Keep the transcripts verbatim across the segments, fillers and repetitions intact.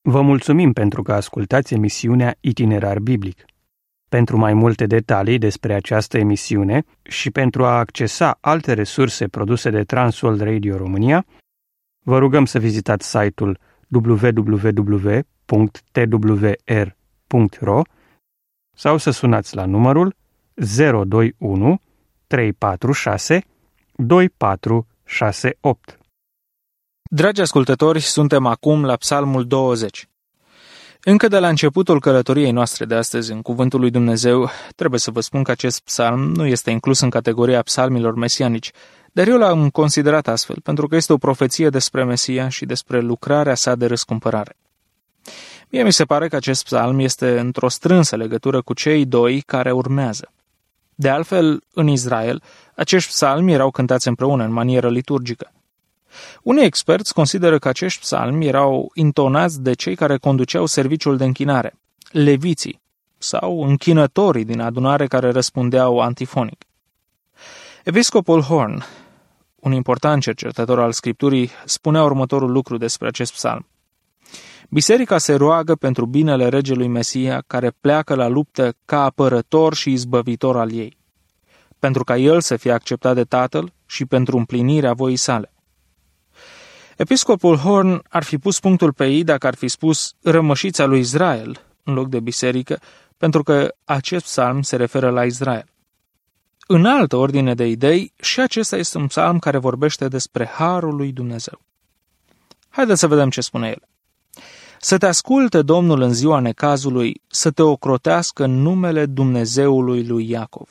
Vă mulțumim pentru că ascultați emisiunea Itinerar Biblic. Pentru mai multe detalii despre această emisiune și pentru a accesa alte resurse produse de Transworld Radio România, vă rugăm să vizitați site-ul w w w punct t w r punct r o sau să sunați la numărul zero doi unu trei patru șase doi patru șase opt. Dragi ascultători, suntem acum la Psalmul douăzeci. Încă de la începutul călătoriei noastre de astăzi în Cuvântul lui Dumnezeu, trebuie să vă spun că acest psalm nu este inclus în categoria psalmilor mesianici, dar eu l-am considerat astfel, pentru că este o profeție despre Mesia și despre lucrarea sa de răscumpărare. Mie mi se pare că acest psalm este într-o strânsă legătură cu cei doi care urmează. De altfel, în Israel, acești psalmi erau cântați împreună în manieră liturgică. Unii experți consideră că acești psalmi erau intonați de cei care conduceau serviciul de închinare, leviții sau închinătorii din adunare care răspundeau antifonic. Episcopul Horn, un important cercetător al Scripturii, spunea următorul lucru despre acest psalm. Biserica se roagă pentru binele regelui Mesia care pleacă la luptă ca apărător și izbăvitor al ei, pentru ca el să fie acceptat de Tatăl și pentru împlinirea voii sale. Episcopul Horn ar fi pus punctul pe i dacă ar fi spus rămășița lui Israel în loc de biserică, pentru că acest psalm se referă la Israel. În altă ordine de idei, și acesta este un psalm care vorbește despre harul lui Dumnezeu. Haideți să vedem ce spune el. Să te asculte Domnul în ziua necazului, să te ocrotească în numele Dumnezeului lui Iacov.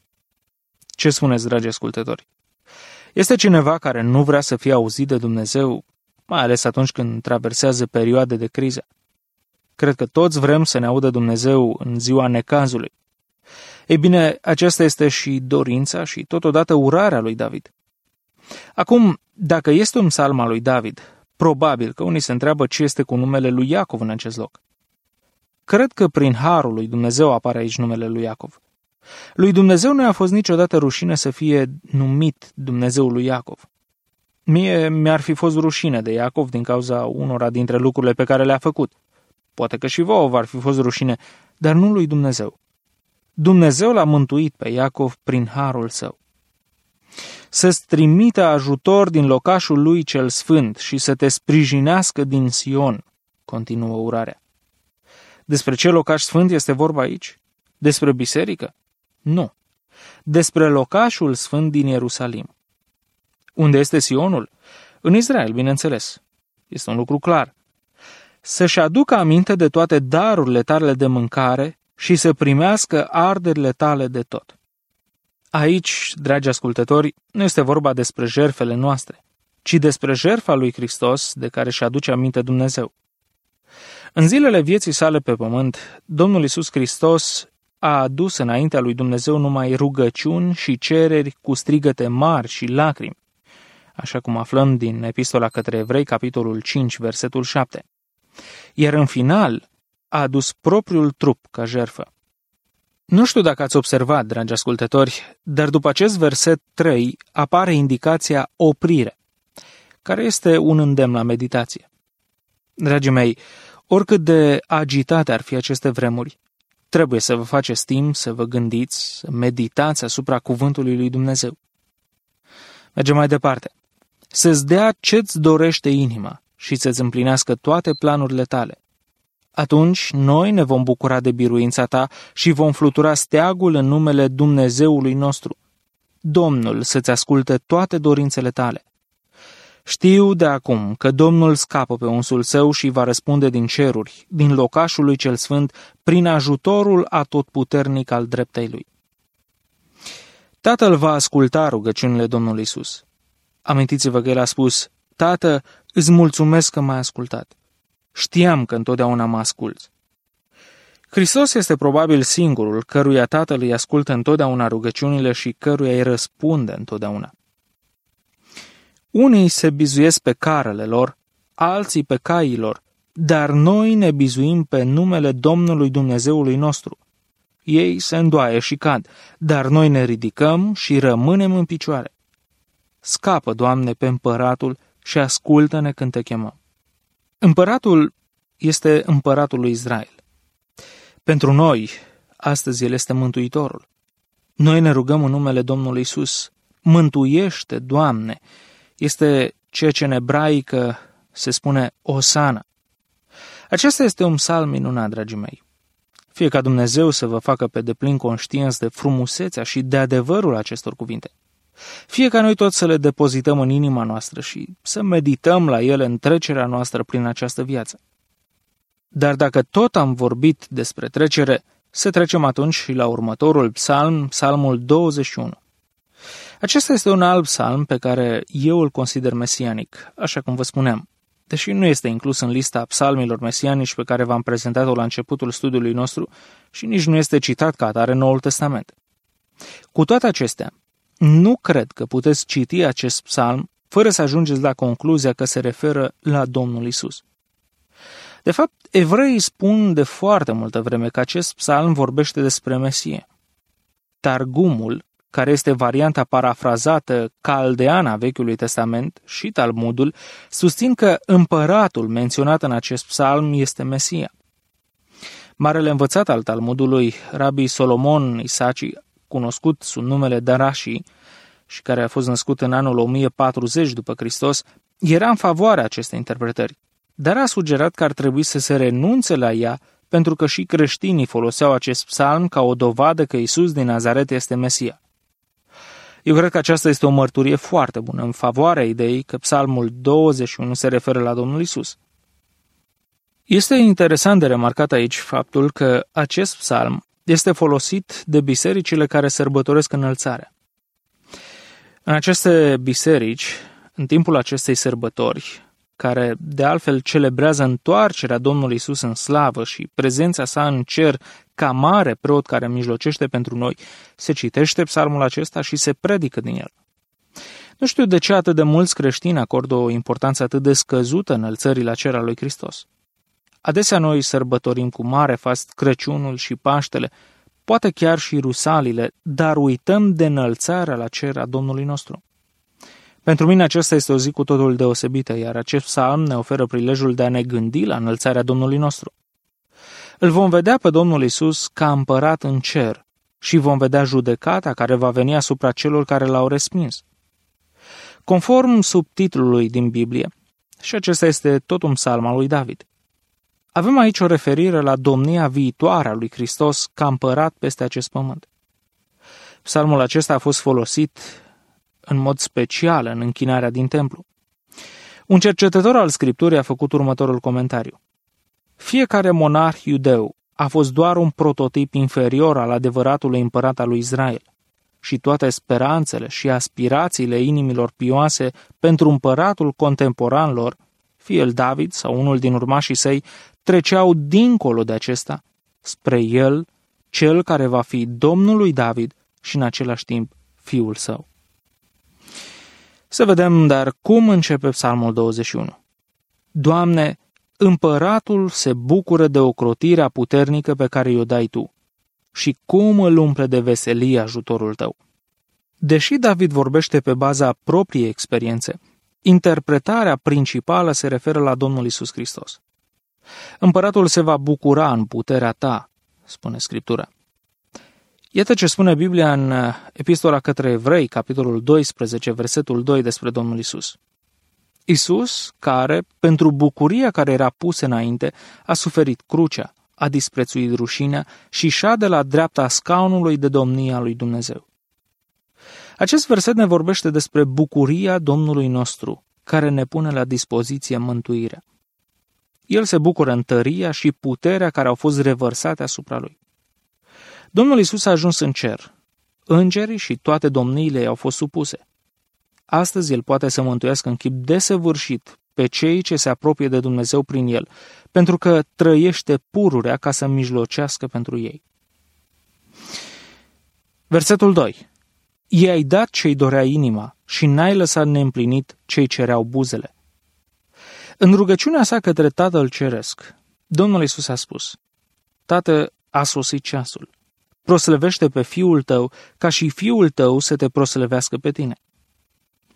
Ce spuneți, dragi ascultători? Este cineva care nu vrea să fie auzit de Dumnezeu, mai ales atunci când traversează perioade de criză? Cred că toți vrem să ne audă Dumnezeu în ziua necazului. Ei bine, aceasta este și dorința și totodată urarea lui David. Acum, dacă este un psalm al lui David, probabil că unii se întreabă ce este cu numele lui Iacov în acest loc. Cred că prin harul lui Dumnezeu apare aici numele lui Iacov. Lui Dumnezeu nu a fost niciodată rușine să fie numit Dumnezeul lui Iacov. Mie mi-ar fi fost rușine de Iacov din cauza unora dintre lucrurile pe care le-a făcut. Poate că și vouă v-ar fi fost rușine, dar nu lui Dumnezeu. Dumnezeu l-a mântuit pe Iacov prin harul său. Să-ți trimită ajutor din locașul lui cel sfânt și să te sprijinească din Sion, continuă urarea. Despre ce locaș sfânt este vorba aici? Despre biserică? Nu. Despre locașul sfânt din Ierusalim. Unde este Sionul? În Israel, bineînțeles. Este un lucru clar. Să-și aducă aminte de toate darurile tale de mâncare și să primească arderile tale de tot. Aici, dragi ascultători, nu este vorba despre jertfele noastre, ci despre jertfa lui Hristos de care își aduce aminte Dumnezeu. În zilele vieții sale pe pământ, Domnul Iisus Hristos a adus înaintea lui Dumnezeu numai rugăciuni și cereri cu strigăte mari și lacrimi, așa cum aflăm din Epistola către Evrei, capitolul cinci, versetul șapte. Iar în final a adus propriul trup ca jertfă. Nu știu dacă ați observat, dragi ascultători, dar după acest verset trei apare indicația oprire, care este un îndemn la meditație. Dragii mei, oricât de agitate ar fi aceste vremuri, trebuie să vă faceți timp să vă gândiți, să meditați asupra cuvântului lui Dumnezeu. Mergem mai departe. Să-ți dea ce-ți dorește inima și să-ți împlinească toate planurile tale. Atunci noi ne vom bucura de biruința ta și vom flutura steagul în numele Dumnezeului nostru. Domnul să-ți asculte toate dorințele tale. Știu de acum că Domnul scapă pe unsul său și va răspunde din ceruri, din locașul lui cel sfânt, prin ajutorul atotputernic al dreptei lui. Tatăl va asculta rugăciunile Domnului Iisus. Amintiți-vă că el a spus, Tată, îți mulțumesc că m-ai ascultat. Știam că întotdeauna mă asculți. Hristos este probabil singurul căruia Tatăl îi ascultă întotdeauna rugăciunile și căruia îi răspunde întotdeauna. Unii se bizuiesc pe carele lor, alții pe caii lor, dar noi ne bizuim pe numele Domnului Dumnezeului nostru. Ei se îndoaie și cad, dar noi ne ridicăm și rămânem în picioare. Scapă, Doamne, pe împăratul și ascultă-ne când te chemăm. Împăratul este împăratul lui Israel. Pentru noi, astăzi El este Mântuitorul. Noi ne rugăm în numele Domnului Iisus. Mântuiește, Doamne! Este ceea ce în ebraică se spune Osana. Acesta este un psalm minunat, dragii mei. Fie ca Dumnezeu să vă facă pe deplin conștienți de frumusețea și de adevărul acestor cuvinte. Fie ca noi toți să le depozităm în inima noastră și să medităm la ele în trecerea noastră prin această viață. Dar dacă tot am vorbit despre trecere, să trecem atunci și la următorul psalm, psalmul douăzeci și unu. Acesta este un alt psalm pe care eu îl consider mesianic, așa cum vă spuneam, deși nu este inclus în lista psalmilor mesianici pe care v-am prezentat-o la începutul studiului nostru și nici nu este citat ca atare în Noul Testament. Cu toate acestea, nu cred că puteți citi acest psalm fără să ajungeți la concluzia că se referă la Domnul Isus. De fapt, evreii spun de foarte multă vreme că acest psalm vorbește despre Mesie. Targumul, care este varianta parafrazată caldeană a Vechiului Testament, și Talmudul, susțin că împăratul menționat în acest psalm este Mesia. Marele învățat al Talmudului, Rabbi Solomon Isaci, cunoscut sub numele Darashi, și care a fost născut în anul o mie patruzeci după Hristos, era în favoarea acestei interpretări, dar a sugerat că ar trebui să se renunțe la ea pentru că și creștinii foloseau acest psalm ca o dovadă că Iisus din Nazaret este Mesia. Eu cred că aceasta este o mărturie foarte bună în favoarea ideii că psalmul douăzeci și unu se referă la Domnul Isus. Este interesant de remarcat aici faptul că acest psalm este folosit de bisericile care sărbătoresc înălțarea. În aceste biserici, în timpul acestei sărbători, care de altfel celebrează întoarcerea Domnului Isus în slavă și prezența sa în cer ca mare preot care mijlocește pentru noi, se citește psalmul acesta și se predică din el. Nu știu de ce atât de mulți creștini acordă o importanță atât de scăzută înălțării la cer al lui Hristos. Adesea noi sărbătorim cu mare fast Crăciunul și Paștele, poate chiar și rusalile, dar uităm de înălțarea la cer a Domnului nostru. Pentru mine aceasta este o zi cu totul deosebită, iar acest psalm ne oferă prilejul de a ne gândi la înălțarea Domnului nostru. Îl vom vedea pe Domnul Isus ca împărat în cer și vom vedea judecata care va veni asupra celor care l-au respins. Conform subtitlului din Biblie, și acesta este tot un psalm al lui David, avem aici o referire la domnia viitoare a lui Hristos ca împărat peste acest pământ. Psalmul acesta a fost folosit în mod special în închinarea din templu. Un cercetător al Scripturii a făcut următorul comentariu. Fiecare monarh iudeu a fost doar un prototip inferior al adevăratului împărat al lui Israel și toate speranțele și aspirațiile inimilor pioase pentru împăratul contemporan lor, fie el David sau unul din urmașii săi, treceau dincolo de acesta, spre el, cel care va fi Domnul lui David și în același timp fiul său. Să vedem, dar, cum începe psalmul douăzeci și unu. Doamne, împăratul se bucură de ocrotirea puternică pe care i-o dai tu și cum îl umple de veselie ajutorul tău. Deși David vorbește pe baza propriei experiențe, interpretarea principală se referă la Domnul Isus Hristos. Împăratul se va bucura în puterea ta, spune Scriptura. Iată ce spune Biblia în Epistola către Evrei, capitolul doisprezece, versetul doi despre Domnul Isus. Isus, care, pentru bucuria care era pusă înainte, a suferit crucea, a disprețuit rușinea și șade la dreapta scaunului de domnie a lui Dumnezeu. Acest verset ne vorbește despre bucuria Domnului nostru, care ne pune la dispoziție mântuirea. El se bucură în tăria și puterea care au fost revărsate asupra lui. Domnul Isus a ajuns în cer. Îngerii și toate domniile i-au fost supuse. Astăzi el poate să mântuiască în chip desăvârșit pe cei ce se apropie de Dumnezeu prin el, pentru că trăiește pururea ca să mijlocească pentru ei. Versetul doi. I-ai dat ce-i dorea inima și n-ai lăsat neîmplinit ce-i cereau buzele. În rugăciunea sa către Tatăl Ceresc, Domnul Iisus a spus: Tată, a sosit ceasul. Proslăvește pe Fiul tău, ca și Fiul tău să te proslăvească pe tine.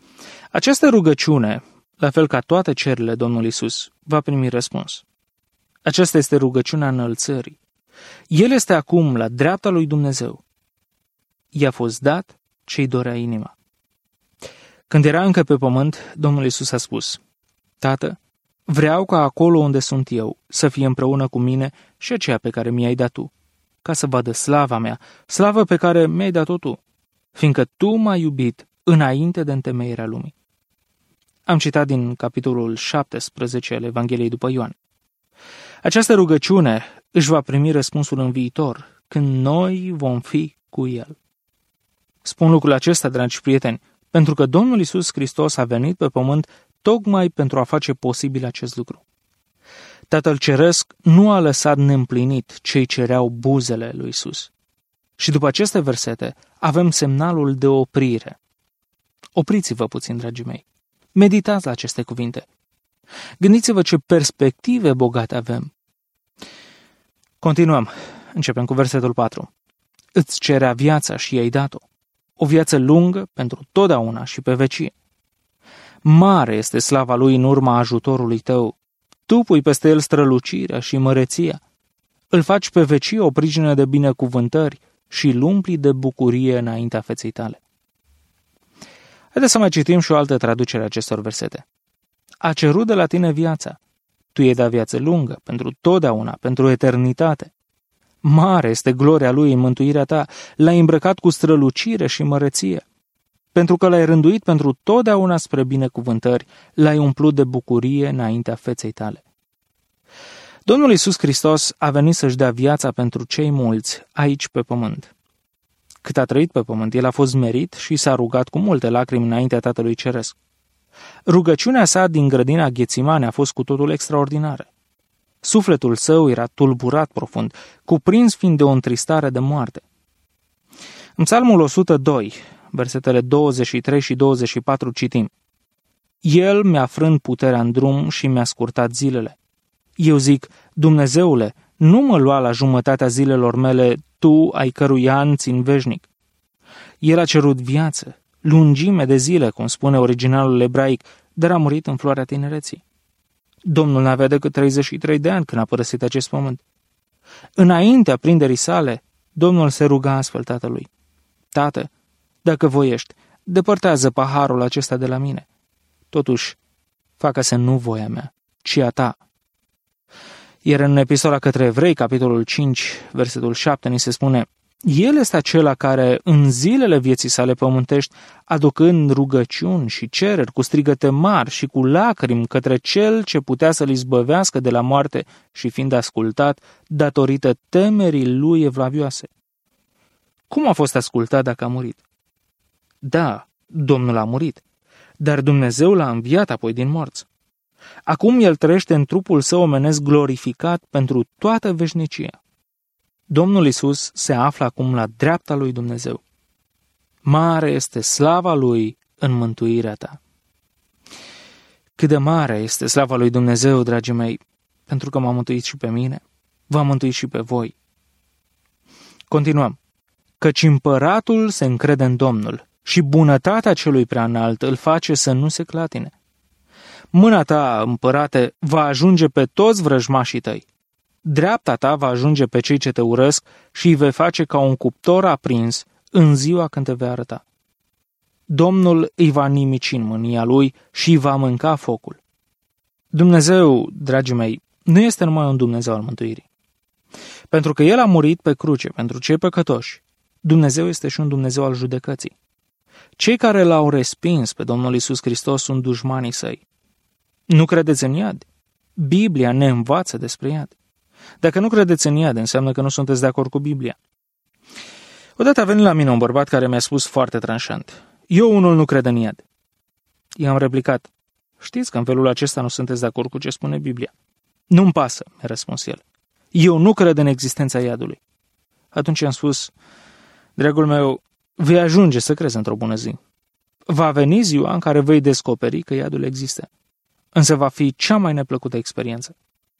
Această rugăciune, la fel ca toate cererile Domnului Iisus, va primi răspuns. Aceasta este rugăciunea înălțării. El este acum la dreapta lui Dumnezeu. I-a fost dat ce-i dorea inima. Când era încă pe pământ, Domnul Iisus a spus: Tată, vreau ca acolo unde sunt eu să fie împreună cu mine și aceea pe care mi-ai dat tu, ca să vadă slava mea, slavă pe care mi-ai dat-o tu, fiindcă tu m-ai iubit înainte de întemeierea lumii. Am citat din capitolul șaptesprezece al Evangheliei după Ioan. Această rugăciune își va primi răspunsul în viitor, când noi vom fi cu El. Spun lucrul acesta, dragi prieteni, pentru că Domnul Iisus Hristos a venit pe pământ tocmai pentru a face posibil acest lucru. Tatăl Ceresc nu a lăsat neîmplinit ce-i cereau buzele lui Iisus. Și după aceste versete avem semnalul de oprire. Opriți-vă puțin, dragii mei. Meditați la aceste cuvinte. Gândiți-vă ce perspective bogate avem. Continuăm. Începem cu versetul patru. Îți cerea viața și i-ai dat-o. O viață lungă pentru totdeauna și pe vecie. Mare este slava lui în urma ajutorului tău. Tu pui peste el strălucirea și măreția. Îl faci pe vecie o pricină de binecuvântări și îl umpli de bucurie înaintea feței tale. Haideți să mai citim și o altă traducere a acestor versete. A cerut de la tine viața. Tu i-ai dat viață lungă, pentru totdeauna, pentru eternitate. Mare este gloria lui în mântuirea ta, l-ai îmbrăcat cu strălucire și măreție. Pentru că l-ai rânduit pentru totdeauna spre binecuvântări, l-ai umplut de bucurie înaintea feței tale. Domnul Iisus Hristos a venit să-și dea viața pentru cei mulți aici pe pământ. Cât a trăit pe pământ, el a fost smerit și s-a rugat cu multe lacrimi înaintea Tatălui Ceresc. Rugăciunea sa din grădina Ghețimane a fost cu totul extraordinară. Sufletul său era tulburat profund, cuprins fiind de o întristare de moarte. În Psalmul o sută doi, versetele douăzeci și trei și douăzeci și patru citim: El mi-a frânt puterea în drum și mi-a scurtat zilele. Eu zic: Dumnezeule, nu mă lua la jumătatea zilelor mele, tu ai cărui an țin veșnic. El a cerut viață, lungime de zile, cum spune originalul ebraic, dar a murit în floarea tinereții. Domnul n-avea decât treizeci și trei de ani când a părăsit acest pământ. Înaintea prinderii sale, Domnul se ruga astfel Tatălui: Tată, dacă voiești, depărtează paharul acesta de la mine. Totuși, facă-se nu voia mea, ci a ta. Iar în epistola către Evrei, capitolul cinci, versetul șapte, ni se spune: El este acela care, în zilele vieții sale pământești, aducând rugăciuni și cereri cu strigăte mari și cu lacrimi către cel ce putea să-l izbăvească de la moarte și fiind ascultat datorită temerii lui evlavioase. Cum a fost ascultat dacă a murit? Da, Domnul a murit, dar Dumnezeu l-a înviat apoi din morți. Acum el trăiește în trupul său omenesc glorificat pentru toată veșnicia. Domnul Iisus se află acum la dreapta lui Dumnezeu. Mare este slava lui în mântuirea ta. Cât de mare este slava lui Dumnezeu, dragii mei, pentru că m-a mântuit și pe mine, v-a mântuit și pe voi. Continuăm. Căci împăratul se încrede în Domnul și bunătatea celui prea înalt îl face să nu se clatine. Mâna ta, împărate, va ajunge pe toți vrăjmașii tăi. Dreapta ta va ajunge pe cei ce te urăsc și îi vei face ca un cuptor aprins în ziua când te vei arăta. Domnul îi va nimici în mânia lui și îi va mânca focul. Dumnezeu, dragii mei, nu este numai un Dumnezeu al mântuirii. Pentru că El a murit pe cruce pentru cei păcătoși, Dumnezeu este și un Dumnezeu al judecății. Cei care l-au respins pe Domnul Iisus Hristos sunt dușmanii săi. Nu credeți în iad? Biblia ne învață despre iad. Dacă nu credeți în iad, înseamnă că nu sunteți de acord cu Biblia. Odată a venit la mine un bărbat care mi-a spus foarte tranșant: Eu unul nu cred în iad. I-am replicat: Știți că în felul acesta nu sunteți de acord cu ce spune Biblia. Nu-mi pasă, mi-a răspuns el. Eu nu cred în existența iadului. Atunci am spus: Dragul meu, vei ajunge să crezi într-o bună zi. Va veni ziua în care vei descoperi că iadul există. Însă va fi cea mai neplăcută experiență.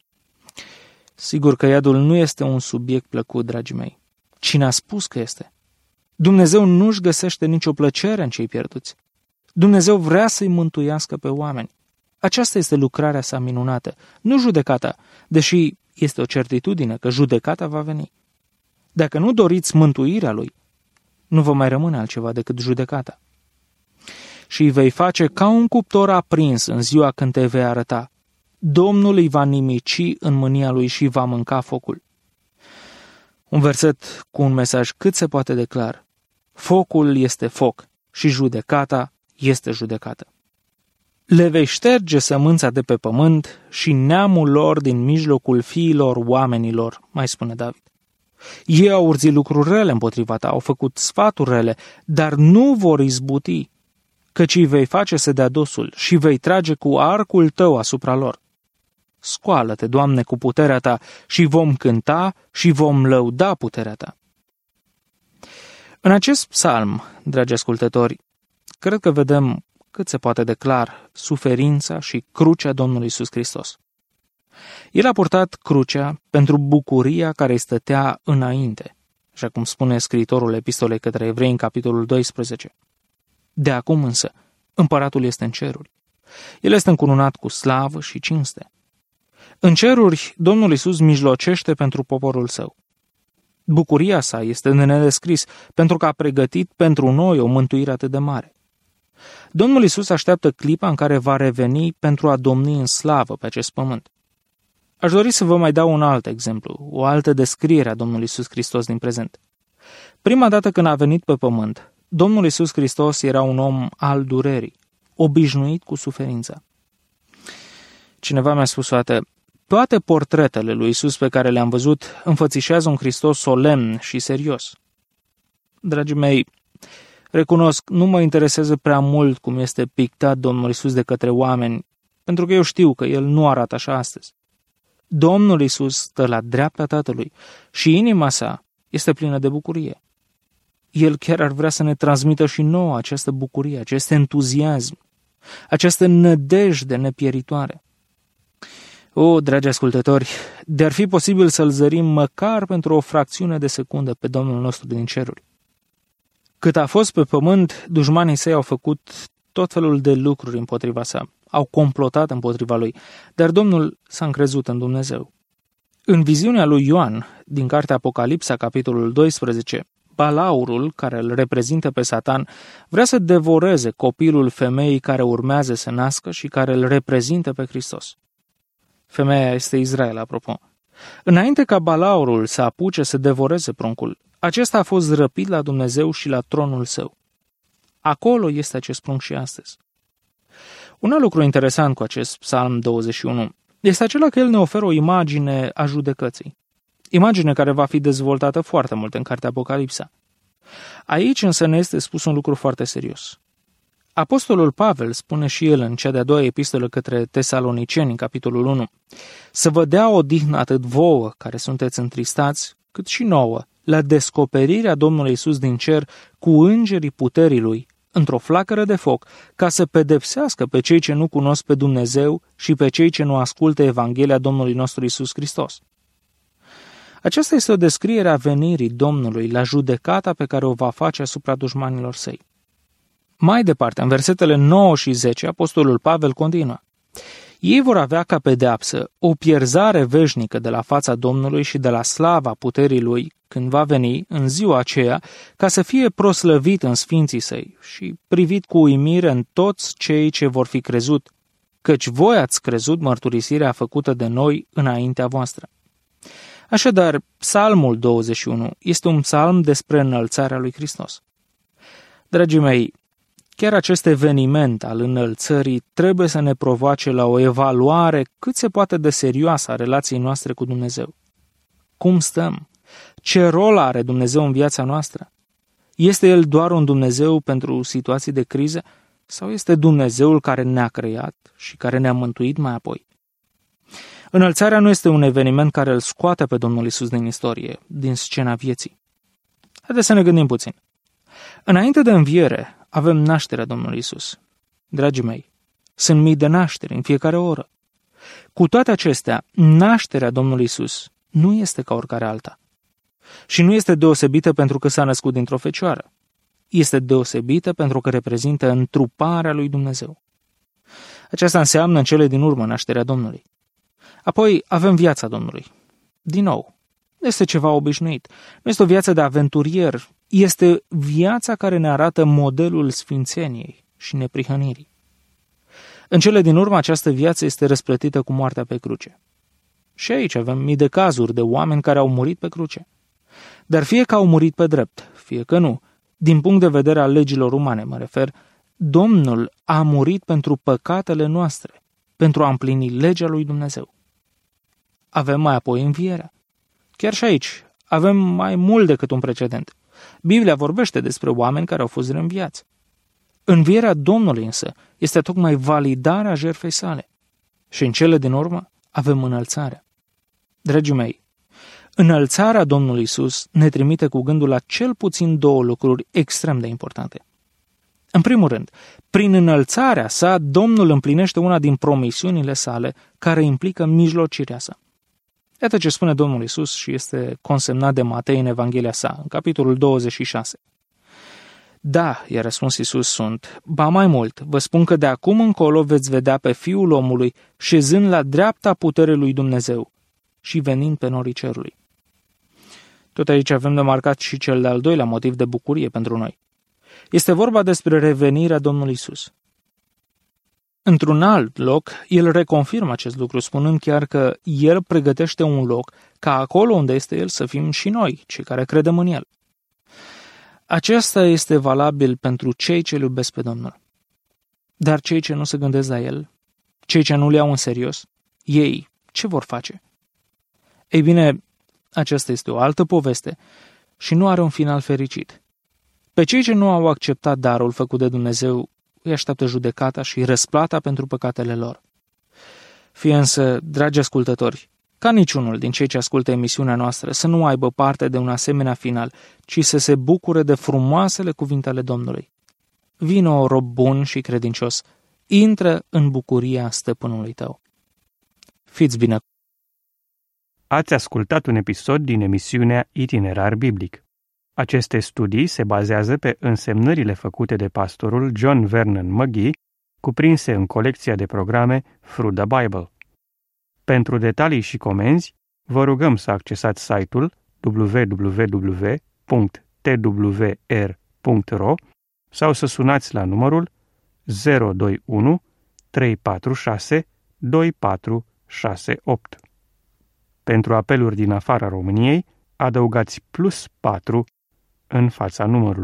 Sigur că iadul nu este un subiect plăcut, dragii mei. Cine a spus că este? Dumnezeu nu-și găsește nicio plăcere în cei pierduți. Dumnezeu vrea să-i mântuiască pe oameni. Aceasta este lucrarea sa minunată, nu judecata, deși este o certitudine că judecata va veni. Dacă nu doriți mântuirea lui, nu vă mai rămâne altceva decât judecata. Și îi vei face ca un cuptor aprins în ziua când te vei arăta. Domnul îi va nimici în mânia lui și va mânca focul. Un verset cu un mesaj cât se poate de clar. Focul este foc și judecata este judecată. Le vei șterge sămânța de pe pământ și neamul lor din mijlocul fiilor oamenilor, mai spune David. Ei au urzit lucruri rele împotriva ta, au făcut sfaturi rele, dar nu vor izbuti, căci îi vei face să dea dosul și vei trage cu arcul tău asupra lor. Scoală-te, Doamne, cu puterea ta și vom cânta și vom lăuda puterea ta. În acest psalm, dragi ascultători, cred că vedem cât se poate de clar suferința și crucea Domnului Iisus Hristos. El a purtat crucea pentru bucuria care îi stătea înainte, așa cum spune scriitorul epistolei către evrei în capitolul doisprezece. De acum însă, împăratul este în ceruri. El este încununat cu slavă și cinste. În ceruri, Domnul Iisus mijlocește pentru poporul său. Bucuria sa este de nedescris, pentru că a pregătit pentru noi o mântuire atât de mare. Domnul Iisus așteaptă clipa în care va reveni pentru a domni în slavă pe acest pământ. Aș dori să vă mai dau un alt exemplu, o altă descriere a Domnului Iisus Hristos din prezent. Prima dată când a venit pe pământ, Domnul Iisus Hristos era un om al durerii, obișnuit cu suferința. Cineva mi-a spus toate, toate portretele lui Iisus pe care le-am văzut înfățișează un Hristos solemn și serios. Dragii mei, recunosc, nu mă interesează prea mult cum este pictat Domnul Iisus de către oameni, pentru că eu știu că El nu arată așa astăzi. Domnul Iisus stă la dreapta Tatălui și inima sa este plină de bucurie. El chiar ar vrea să ne transmită și nouă această bucurie, acest entuziasm, această nădejde nepieritoare. O, dragi ascultători, de-ar fi posibil să-L zărim măcar pentru o fracțiune de secundă pe Domnul nostru din ceruri. Cât a fost pe pământ, dușmanii săi au făcut tot felul de lucruri împotriva sa, au complotat împotriva lui, dar Domnul s-a încrezut în Dumnezeu. În viziunea lui Ioan, din cartea Apocalipsa, capitolul doisprezece, Balaurul, care îl reprezintă pe Satan, vrea să devoreze copilul femeii care urmează să nască și care îl reprezintă pe Hristos. Femeia este Israel, apropo. Înainte ca Balaurul să apuce să devoreze pruncul, acesta a fost răpit la Dumnezeu și la tronul său. Acolo este acest prunc și astăzi. Un alt lucru interesant cu acest Psalm douăzeci și unu este acela că el ne oferă o imagine a judecății. Imagine care va fi dezvoltată foarte mult în cartea Apocalipsa. Aici însă ne este spus un lucru foarte serios. Apostolul Pavel spune și el în cea de-a doua epistolă către Tesaloniceni, în capitolul unu, să vă dea odihnă atât vouă, care sunteți întristați, cât și nouă, la descoperirea Domnului Iisus din cer cu îngerii puterii Lui, într-o flacără de foc, ca să pedepsească pe cei ce nu cunosc pe Dumnezeu și pe cei ce nu ascultă Evanghelia Domnului nostru Iisus Hristos. Aceasta este o descriere a venirii Domnului la judecata pe care o va face asupra dușmanilor săi. Mai departe, în versetele nouă și zece, apostolul Pavel continuă. Ei vor avea ca pedeapsă o pierzare veșnică de la fața Domnului și de la slava puterii Lui când va veni în ziua aceea, ca să fie proslăvit în sfinții săi și privit cu uimire în toți cei ce vor fi crezut, căci voi ați crezut mărturisirea făcută de noi înaintea voastră. Așadar, Psalmul douăzeci și unu este un psalm despre înălțarea lui Hristos. Dragii mei, chiar acest eveniment al înălțării trebuie să ne provoace la o evaluare cât se poate de serioasă a relației noastre cu Dumnezeu. Cum stăm? Ce rol are Dumnezeu în viața noastră? Este El doar un Dumnezeu pentru situații de criză sau este Dumnezeul care ne-a creat și care ne-a mântuit mai apoi? Înălțarea nu este un eveniment care îl scoate pe Domnul Iisus din istorie, din scena vieții. Haideți să ne gândim puțin. Înainte de înviere, avem nașterea Domnului Iisus. Dragii mei, sunt mii de nașteri în fiecare oră. Cu toate acestea, nașterea Domnului Iisus nu este ca oricare alta. Și nu este deosebită pentru că s-a născut dintr-o fecioară. Este deosebită pentru că reprezintă întruparea lui Dumnezeu. Aceasta înseamnă în cele din urmă nașterea Domnului. Apoi avem viața Domnului. Din nou, nu este ceva obișnuit. Nu este o viață de aventurier. Este viața care ne arată modelul sfințeniei și neprihănirii. În cele din urmă, această viață este răsplătită cu moartea pe cruce. Și aici avem mii de cazuri de oameni care au murit pe cruce. Dar fie că au murit pe drept, fie că nu, din punct de vedere al legilor umane, mă refer, Domnul a murit pentru păcatele noastre, pentru a împlini legea lui Dumnezeu. Avem mai apoi învierea. Chiar și aici avem mai mult decât un precedent. Biblia vorbește despre oameni care au fost reînviați. Învierea Domnului însă este tocmai validarea jertfei sale. Și în cele din urmă avem înălțarea. Dragii mei, înălțarea Domnului Iisus ne trimite cu gândul la cel puțin două lucruri extrem de importante. În primul rând, prin înălțarea sa, Domnul împlinește una din promisiunile sale care implică mijlocirea sa. Iată ce spune Domnul Iisus și este consemnat de Matei în Evanghelia sa, în capitolul douăzeci și șase. Da, i-a răspuns Iisus, sunt, ba mai mult, vă spun că de acum încolo veți vedea pe Fiul omului șezând la dreapta puterii lui Dumnezeu și venind pe norii cerului. Tot aici avem de marcat și cel de-al doilea motiv de bucurie pentru noi. Este vorba despre revenirea Domnului Iisus. Într-un alt loc, el reconfirmă acest lucru, spunând chiar că el pregătește un loc ca acolo unde este el să fim și noi, cei care credem în el. Acesta este valabil pentru cei ce îl iubesc pe Domnul. Dar cei ce nu se gândesc la el, cei ce nu le iau în serios, ei ce vor face? Ei bine, aceasta este o altă poveste și nu are un final fericit. Pe cei ce nu au acceptat darul făcut de Dumnezeu, îi așteaptă judecata și răsplata pentru păcatele lor. Fie însă, dragi ascultători, ca niciunul din cei ce ascultă emisiunea noastră să nu aibă parte de un asemenea final, ci să se bucure de frumoasele cuvinte ale Domnului. Vino, rob bun și credincios, intră în bucuria stăpânului tău. Fiți bine! Ați ascultat un episod din emisiunea Itinerar Biblic. Aceste studii se bazează pe însemnările făcute de pastorul John Vernon McGee, cuprinse în colecția de programe Through the Bible. Pentru detalii și comenzi, vă rugăm să accesați site-ul w w w punct t w r punct r o sau să sunați la numărul zero doi unu trei patru șase doi patru șase opt. Pentru apeluri din afara României, adăugați plus patru în fața numărului.